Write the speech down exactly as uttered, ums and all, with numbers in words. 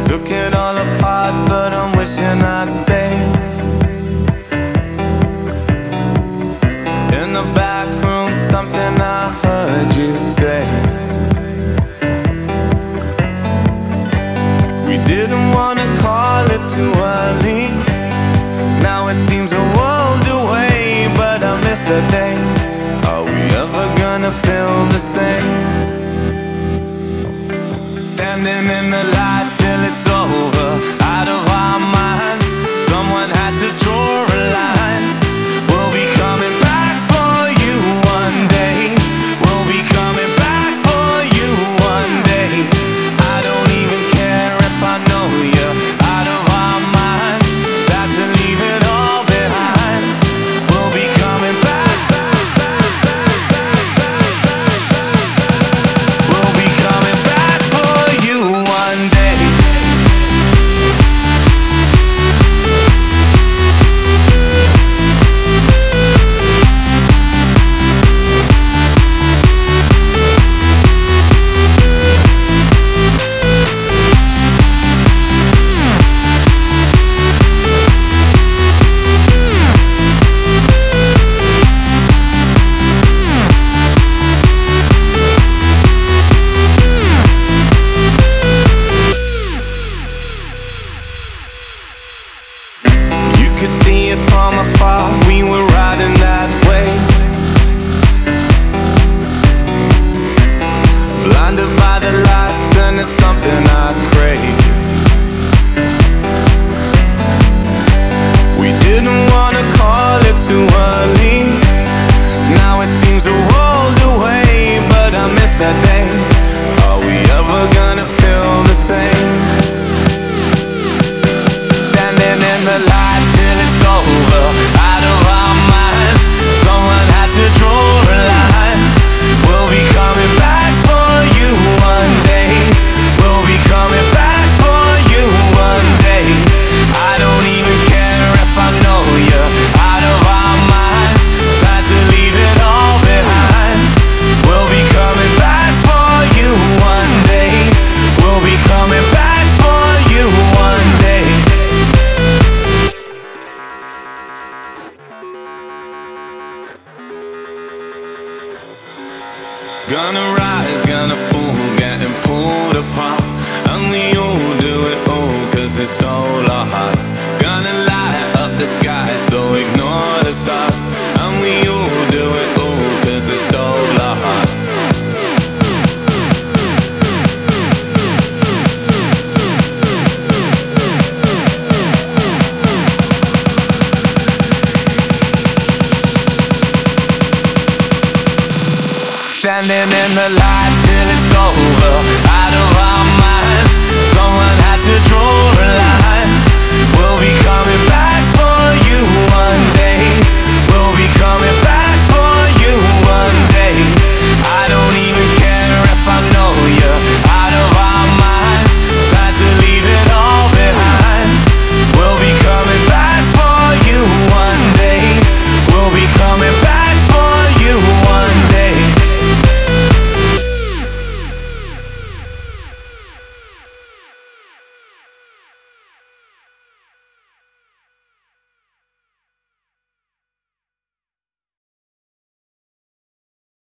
Took it all apart, but I'm wishing I'd stay. In the back room, something I heard you say. We didn't wanna call it too early. Now it seems a world away, but I miss that day. Are we ever gonna feel the same? Standing in the light till it's over, out of our minds. Someone had to draw a line. We'll be coming back for you one day. We'll be coming back for you one day. I don't even care if I know you're out of our minds. Sad to leave it all behind. We'll be coming back, back, back, back, back, back, back, back. We'll be coming back for you one day. Could see it from afar, we were riding that wave. Blinded by the lights, and it's something I crave. We didn't wanna call it too early. Now it seems a world away, but I miss that day. Are we ever gonna feel the same? Standing in the light till it's over, out of our minds. Someone had to draw a line. We'll be coming back for you one day. We'll be coming back for you one day. I don't even care if I know you're out of our minds. Sad to leave it all behind. We'll be coming back for you one day. We'll be coming back for you one day. Gonna rise, gonna fall, getting pulled apart. And we all do it all, cause it stole our hearts. Gonna light up the sky, so ignore the stars. And we all do it all, cause it stole our hearts. Standing in the light till it's over, out of our minds. Someone had to draw a line.